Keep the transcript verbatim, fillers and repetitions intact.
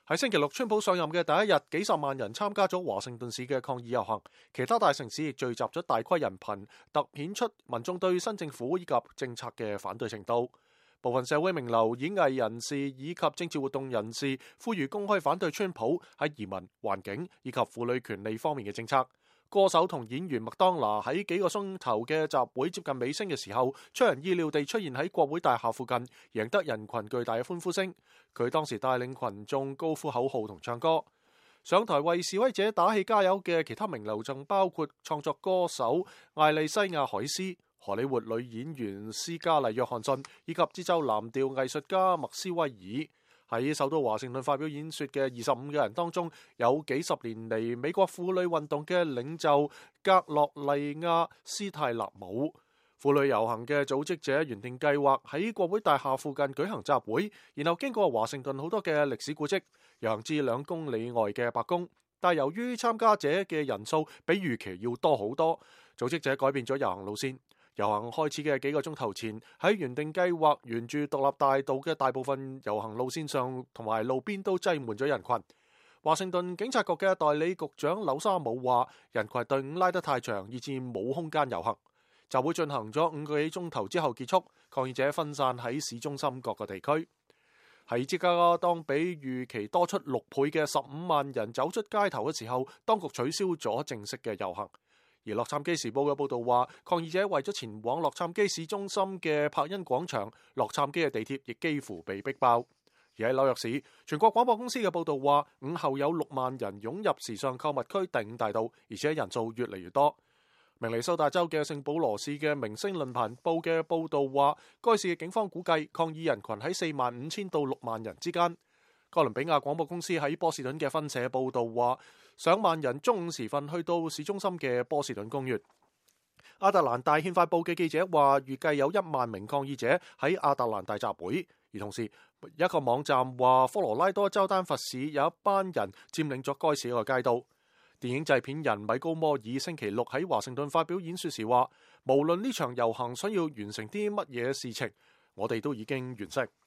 喺星期六，川普上任嘅第一日，幾十萬人參加咗華盛頓市嘅抗議遊行，其他大城市亦聚集咗大規人群，凸顯出民眾對新政府以及政策嘅反對程度。部分社會名流、演藝人士以及政治活動人士呼籲公開反對川普喺移民、環境以及婦女權利方面嘅政策。歌手同演員麥當娜喺幾個鐘頭嘅集會接近尾聲嘅時候，出人意料地出現喺國會大廈附近，贏得人群巨大嘅歡呼聲。佢當時帶領群眾高呼口號同唱歌。上台為示威者打氣加油嘅其他名流仲包括創作歌手艾莉西亞海斯、荷里活女演員斯嘉麗約翰遜以及節奏藍調藝術家麥斯威爾。喺首都華盛頓發表演說嘅二十五個人當中，有幾十年嚟美國婦女運動嘅領袖格洛麗亞斯泰納姆。婦女遊行嘅組織者原定計劃喺國會大廈附近舉行集會，然後經過華盛頓好多嘅歷史古蹟，遊行至兩公里外嘅白宮。但由於參加者嘅人數比預期要多好多，組織者改變咗遊行路線。遊行開始嘅幾個鐘頭前，喺原定計劃沿住獨立大道嘅大部分遊行路線上同埋路邊都擠滿咗人群。華盛頓警察局嘅代理局長柳沙姆話，人群隊伍拉得太長，以致冇空間遊行。集會進行咗五個幾鐘頭之後結束，抗議者分散喺市中心各個地區。喺芝加哥，當比預期多出六倍嘅十五萬人走出街頭嘅時候，當局取消咗正式嘅遊行。而洛杉磯時報嘅報道話，抗議者為咗前往洛杉磯市中心嘅柏恩廣場，洛杉磯嘅地鐵亦幾乎被逼爆。而喺紐約市，全國廣播公司嘅報道話，午後有六萬人湧入時尚購物區第五大道，而且人數越嚟越多。明尼蘇達州嘅聖保羅市嘅明星論壇報嘅報道話，該市嘅警方估計抗議人群喺四萬五千到六萬人之間。哥倫比亞廣播公司喺波士頓嘅分社報道話，上萬人中午時分去到市中心嘅波士頓公園。亞特蘭大憲法報嘅記者話，預計有一萬名抗議者喺亞特蘭大集會。而同時，一個網站話，科羅拉多州丹佛市有一班人佔領咗該市一個街道。電影製片人米高摩爾星期六喺華盛頓發表演說時話，無論呢場遊行想要完成啲乜嘢事情，我哋都已經完成。